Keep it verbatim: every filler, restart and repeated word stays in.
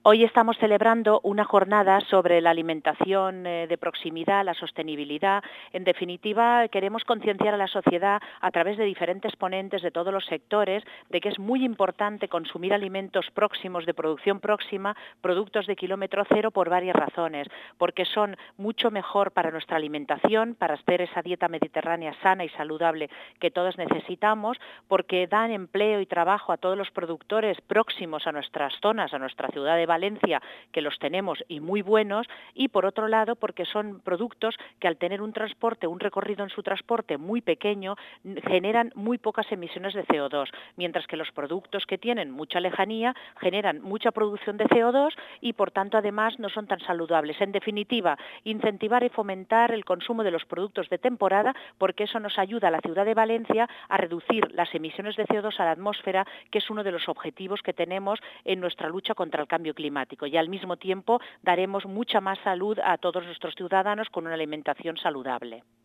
Hoy estamos celebrando una jornada sobre la alimentación eh, de proximidad, la sostenibilidad. En definitiva, queremos concienciar a la sociedad a través de diferentes ponentes de todos los sectores de que es muy importante consumir alimentos próximos, de producción próxima, productos de kilómetro cero por varias razones, porque son mucho mejor para nuestra alimentación, para hacer esa dieta mediterránea sana y saludable que todos necesitamos, porque dan empleo y trabajo a todos los productores próximos a nuestras zonas, a nuestra ciudad de Valencia, que los tenemos y muy buenos, y por otro lado porque son productos que al tener un transporte, un recorrido en su transporte muy pequeño, generan muy pocas emisiones de C O dos, mientras que los productos que tienen mucha lejanía generan mucha producción de C O dos y por tanto además no son tan saludables. En definitiva, incentivar y fomentar el consumo de los productos de temporada, porque eso nos ayuda a la ciudad de Valencia a reducir las emisiones de C O dos a la atmósfera, que es uno de los objetivos que tenemos en nuestra lucha contra el cambio climático. climático y al mismo tiempo daremos mucha más salud a todos nuestros ciudadanos con una alimentación saludable.